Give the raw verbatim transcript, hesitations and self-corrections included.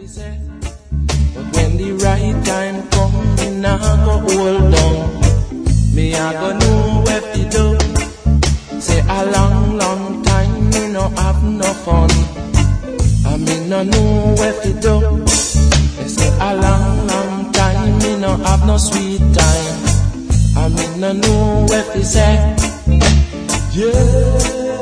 fi say. But when the right time come, me nah go hold down. Me a go know where fi do. Say a long, long time me no have no fun. I me no know where fi do. They say a long, long time me no have no sweet time. I me no know where fi say. Yeah.